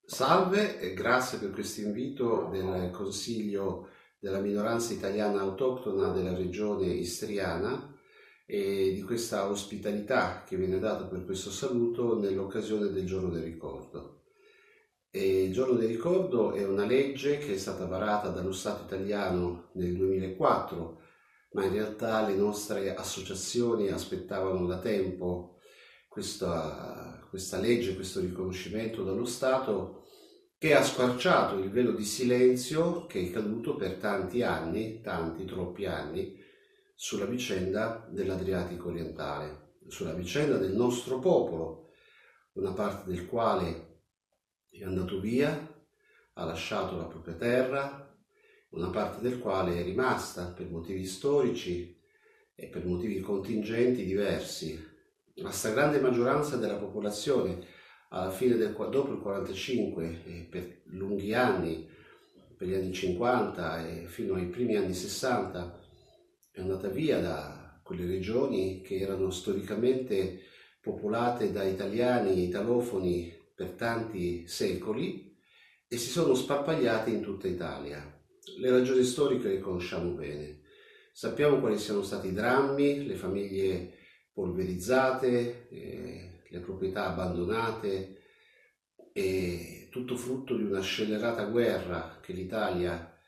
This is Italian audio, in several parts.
Salve e grazie per questo invito del Consiglio della minoranza italiana autoctona della regione istriana e di questa ospitalità che viene data per questo saluto nell'occasione del Giorno del Ricordo. Il Giorno del Ricordo è una legge che è stata varata dallo Stato italiano nel 2004, ma in realtà le nostre associazioni aspettavano da tempo questa legge, questo riconoscimento dallo Stato, che ha squarciato il velo di silenzio che è caduto per tanti anni, troppi anni, sulla vicenda dell'Adriatico orientale, sulla vicenda del nostro popolo, una parte del quale è andato via, ha lasciato la propria terra, una parte del quale è rimasta per motivi storici e per motivi contingenti diversi. La stragrande maggioranza della popolazione alla fine dopo il 45 e per lunghi anni, per gli anni 50 e fino ai primi anni 60, è andata via da quelle regioni che erano storicamente popolate da italiani e italofoni per tanti secoli e si sono sparpagliate in tutta Italia. Le ragioni storiche le conosciamo bene. Sappiamo quali siano stati i drammi, le famiglie polverizzate, le proprietà abbandonate, e tutto frutto di una scellerata guerra che l'Italia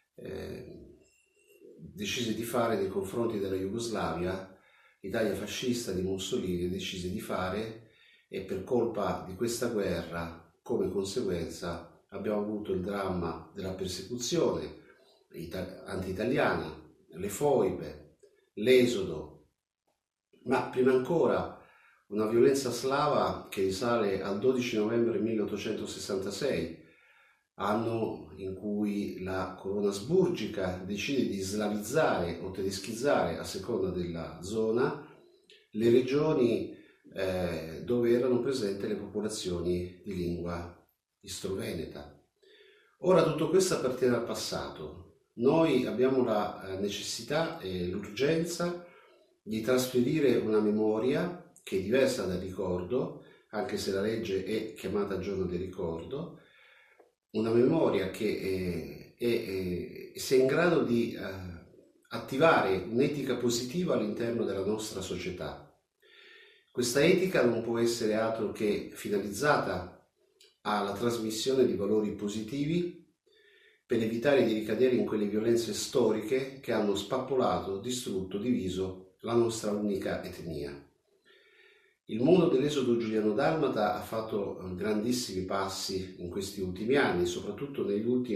decise di fare nei confronti della Jugoslavia. L'Italia fascista di Mussolini decise di fare, e per colpa di questa guerra, come conseguenza, abbiamo avuto il dramma della persecuzione anti-italiana, le foibe, l'esodo, ma prima ancora una violenza slava che risale al 12 novembre 1866, anno in cui la corona asburgica decide di slavizzare o tedeschizzare, a seconda della zona, le regioni dove erano presenti le popolazioni di lingua istro-veneta. Ora tutto questo appartiene al passato. Noi abbiamo la necessità e l'urgenza di trasferire una memoria che è diversa dal ricordo, anche se la legge è chiamata Giorno del Ricordo, una memoria che sia in grado di attivare un'etica positiva all'interno della nostra società. Questa etica non può essere altro che finalizzata alla trasmissione di valori positivi per evitare di ricadere in quelle violenze storiche che hanno spappolato, distrutto, diviso la nostra unica etnia. Il mondo dell'esodo giuliano-dalmata ha fatto grandissimi passi in questi ultimi anni, soprattutto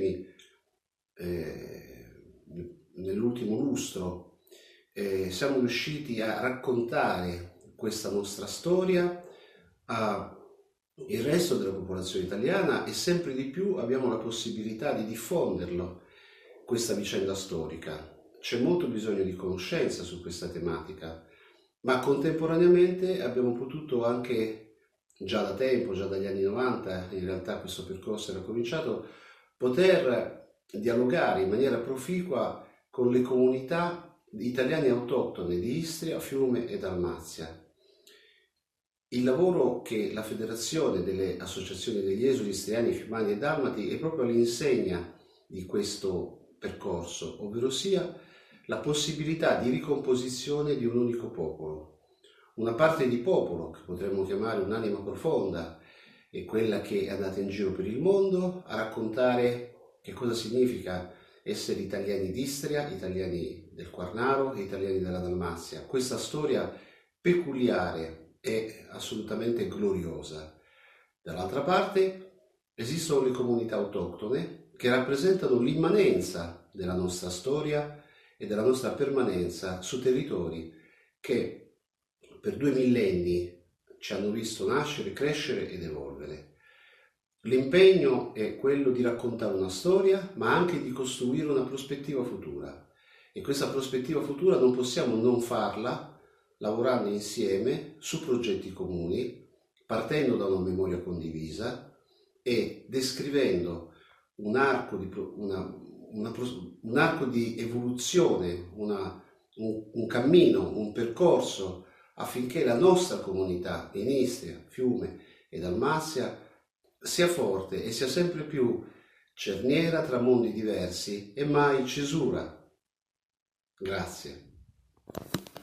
nell'ultimo lustro. Siamo riusciti a raccontare questa nostra storia al resto della popolazione italiana e sempre di più abbiamo la possibilità di diffonderlo, questa vicenda storica. C'è molto bisogno di conoscenza su questa tematica, ma contemporaneamente abbiamo potuto anche, già da tempo, già dagli anni 90, in realtà questo percorso era cominciato, poter dialogare in maniera proficua con le comunità italiane autoctone di Istria, Fiume e Dalmazia. Il lavoro che la Federazione delle Associazioni degli Esuli Istriani, Fiumani e Dalmati è proprio all'insegna di questo percorso, ovvero sia la possibilità di ricomposizione di un unico popolo. Una parte di popolo, che potremmo chiamare un'anima profonda, è quella che è andata in giro per il mondo a raccontare che cosa significa essere italiani d'Istria, italiani del Quarnaro e italiani della Dalmazia. Questa storia peculiare è assolutamente gloriosa. Dall'altra parte esistono le comunità autoctone che rappresentano l'immanenza della nostra storia e della nostra permanenza su territori che per 2 millenni ci hanno visto nascere, crescere ed evolvere. L'impegno è quello di raccontare una storia, ma anche di costruire una prospettiva futura. E questa prospettiva futura non possiamo non farla lavorando insieme su progetti comuni, partendo da una memoria condivisa e descrivendo un arco di evoluzione, un cammino, un percorso affinché la nostra comunità in Istria, Fiume e Dalmazia sia forte e sia sempre più cerniera tra mondi diversi e mai cesura. Grazie.